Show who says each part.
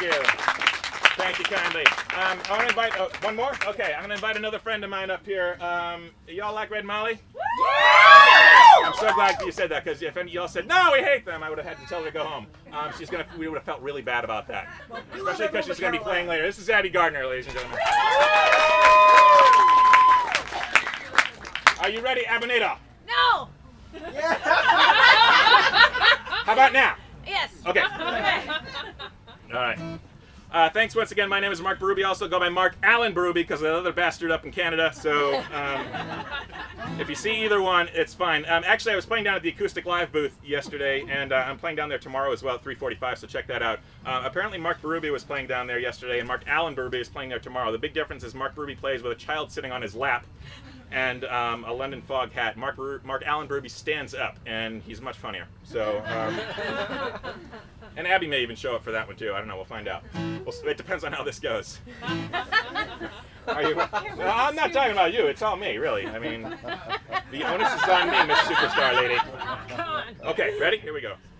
Speaker 1: you. Thank you kindly. I want to invite, one more? Okay, I'm going to invite another friend of mine up here. Y'all like Red Molly? I'm so glad you said that, because if any of y'all said, no, we hate them, I would have had to tell her to go home. We would have felt really bad about that. Especially because she's going to be playing later. This is Abby Gardner, ladies and gentlemen. Are you ready, Abinado?
Speaker 2: No!
Speaker 1: How about now?
Speaker 2: Yes.
Speaker 1: Okay. All right. Thanks once again. My name is Mark Berube. I also go by Mark Allen Berube because of the other bastard up in Canada. So if you see either one, it's fine. Actually, I was playing down at the Acoustic Live booth yesterday, and I'm playing down there tomorrow as well at 3:45, so check that out. Apparently, Mark Berube was playing down there yesterday, and Mark Allen Berube is playing there tomorrow. The big difference is Mark Berube plays with a child sitting on his lap and a London Fog hat. Mark Allen Berube stands up, and he's much funnier. So, and Abby may even show up for that one too. I don't know. We'll find out. It depends on how this goes. Are you? Well, I'm not talking about you. It's all me, really. I mean, the onus is on me, Miss Superstar Lady. Okay, ready? Here we go.